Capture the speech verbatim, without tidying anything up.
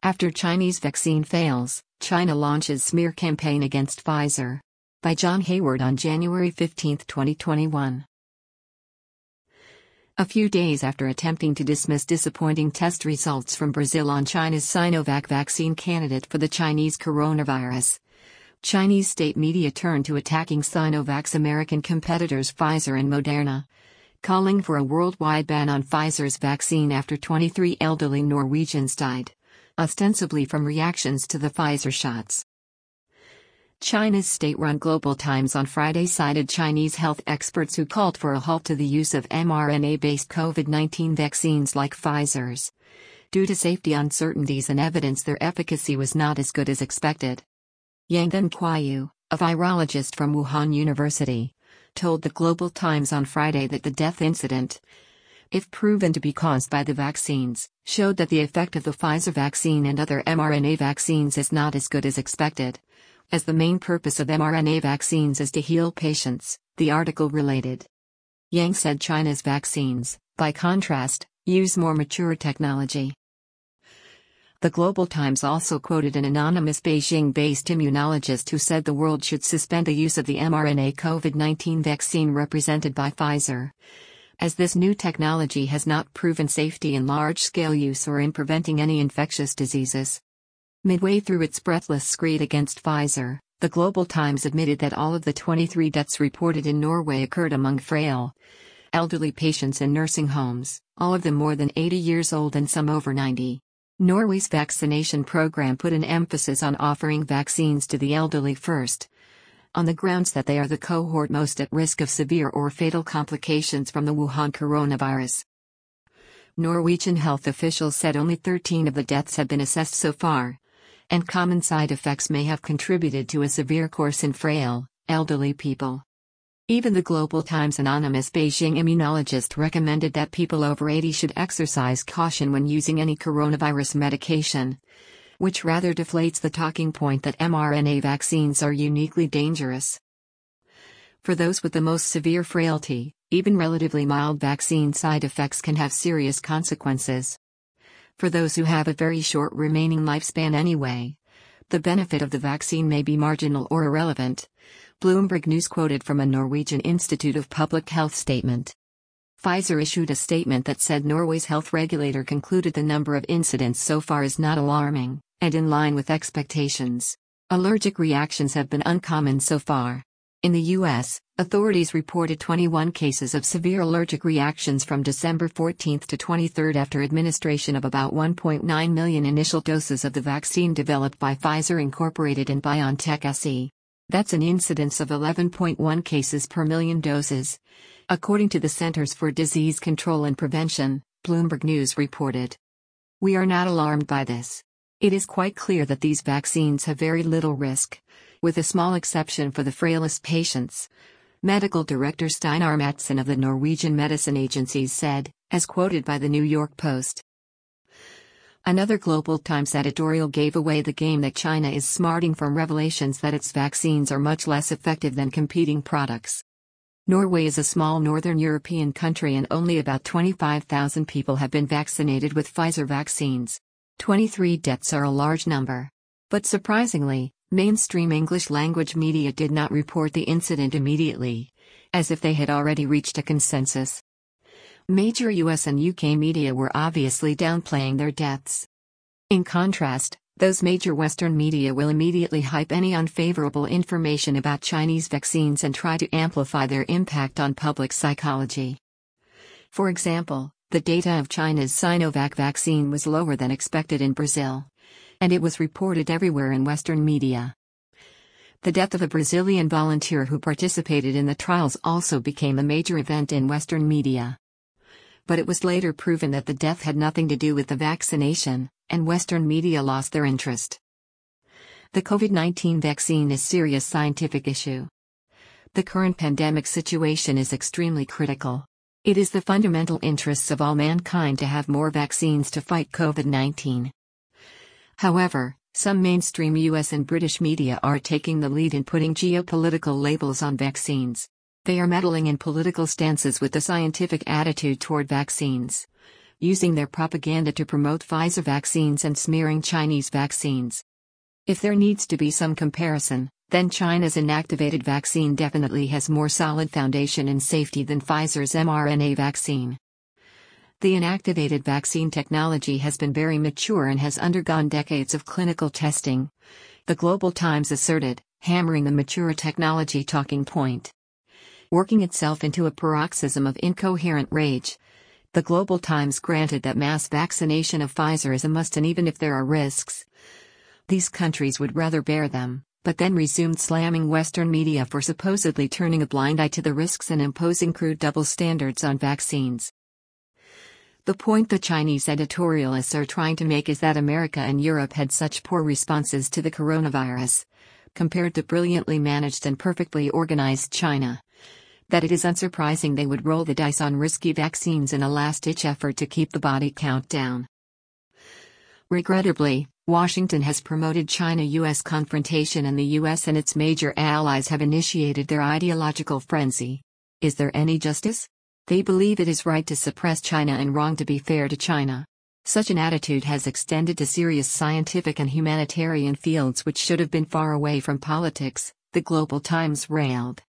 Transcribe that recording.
After Chinese vaccine fails, China launches smear campaign against Pfizer. By John Hayward on January fifteenth, twenty twenty-one. A few days after attempting to dismiss disappointing test results from Brazil on China's Sinovac vaccine candidate for the Chinese coronavirus, Chinese state media turned to attacking Sinovac's American competitors Pfizer and Moderna, calling for a worldwide ban on Pfizer's vaccine after twenty-three elderly Norwegians died, ostensibly from reactions to the Pfizer shots. China's state-run Global Times on Friday cited Chinese health experts who called for a halt to the use of mRNA-based COVID nineteen vaccines like Pfizer's, due to safety uncertainties and evidence their efficacy was not as good as expected. Yang Then-Quiu, a virologist from Wuhan University, told the Global Times on Friday that the death incident, if proven to be caused by the vaccines, showed that the effect of the Pfizer vaccine and other mRNA vaccines is not as good as expected, as the main purpose of mRNA vaccines is to heal patients, the article related. Yang said China's vaccines, by contrast, use more mature technology. The Global Times also quoted an anonymous Beijing-based immunologist who said the world should suspend the use of the mRNA COVID nineteen vaccine represented by Pfizer, as this new technology has not proven safety in large-scale use or in preventing any infectious diseases. Midway through its breathless screed against Pfizer, the Global Times admitted that all of the twenty-three deaths reported in Norway occurred among frail, elderly patients in nursing homes, all of them more than eighty years old and some over ninety. Norway's vaccination program put an emphasis on offering vaccines to the elderly first, on the grounds that they are the cohort most at risk of severe or fatal complications from the Wuhan coronavirus. Norwegian health officials said only thirteen of the deaths have been assessed so far, and common side effects may have contributed to a severe course in frail, elderly people. Even the Global Times anonymous Beijing immunologist recommended that people over eighty should exercise caution when using any coronavirus medication, which rather deflates the talking point that mRNA vaccines are uniquely dangerous. For those with the most severe frailty, even relatively mild vaccine side effects can have serious consequences. For those who have a very short remaining lifespan anyway, the benefit of the vaccine may be marginal or irrelevant, Bloomberg News quoted from a Norwegian Institute of Public Health statement. Pfizer issued a statement that said Norway's health regulator concluded the number of incidents so far is not alarming, and in line with expectations. Allergic reactions have been uncommon so far. In the U S, authorities reported twenty-one cases of severe allergic reactions from December fourteenth to twenty-third after administration of about one point nine million initial doses of the vaccine developed by Pfizer Incorporated and BioNTech S E. That's an incidence of eleven point one cases per million doses, according to the Centers for Disease Control and Prevention, Bloomberg News reported. We are not alarmed by this. It is quite clear that these vaccines have very little risk, with a small exception for the frailest patients, Medical Director Steinar Madsen of the Norwegian Medicine Agency said, as quoted by the New York Post. Another Global Times editorial gave away the game that China is smarting from revelations that its vaccines are much less effective than competing products. Norway is a small northern European country and only about twenty-five thousand people have been vaccinated with Pfizer vaccines. twenty-three deaths are a large number. But surprisingly, mainstream English-language media did not report the incident immediately, as if they had already reached a consensus. Major U S and U K media were obviously downplaying their deaths. In contrast, those major Western media will immediately hype any unfavorable information about Chinese vaccines and try to amplify their impact on public psychology. For example, the data of China's Sinovac vaccine was lower than expected in Brazil, and it was reported everywhere in Western media. The death of a Brazilian volunteer who participated in the trials also became a major event in Western media. But it was later proven that the death had nothing to do with the vaccination, and Western media lost their interest. The COVID nineteen vaccine is a serious scientific issue. The current pandemic situation is extremely critical. It is the fundamental interests of all mankind to have more vaccines to fight COVID nineteen. However, some mainstream U S and British media are taking the lead in putting geopolitical labels on vaccines. They are meddling in political stances with the scientific attitude toward vaccines, using their propaganda to promote Pfizer vaccines and smearing Chinese vaccines. If there needs to be some comparison, then China's inactivated vaccine definitely has more solid foundation in safety than Pfizer's mRNA vaccine. The inactivated vaccine technology has been very mature and has undergone decades of clinical testing, the Global Times asserted, hammering the mature technology talking point. Working itself into a paroxysm of incoherent rage, the Global Times granted that mass vaccination of Pfizer is a must, and even if there are risks, these countries would rather bear them, but then resumed slamming Western media for supposedly turning a blind eye to the risks and imposing crude double standards on vaccines. The point the Chinese editorialists are trying to make is that America and Europe had such poor responses to the coronavirus, compared to brilliantly managed and perfectly organized China, that it is unsurprising they would roll the dice on risky vaccines in a last-ditch effort to keep the body count down. Regrettably, Washington has promoted China-U S confrontation, and the U S and its major allies have initiated their ideological frenzy. Is there any justice? They believe it is right to suppress China and wrong to be fair to China. Such an attitude has extended to serious scientific and humanitarian fields which should have been far away from politics, the Global Times railed.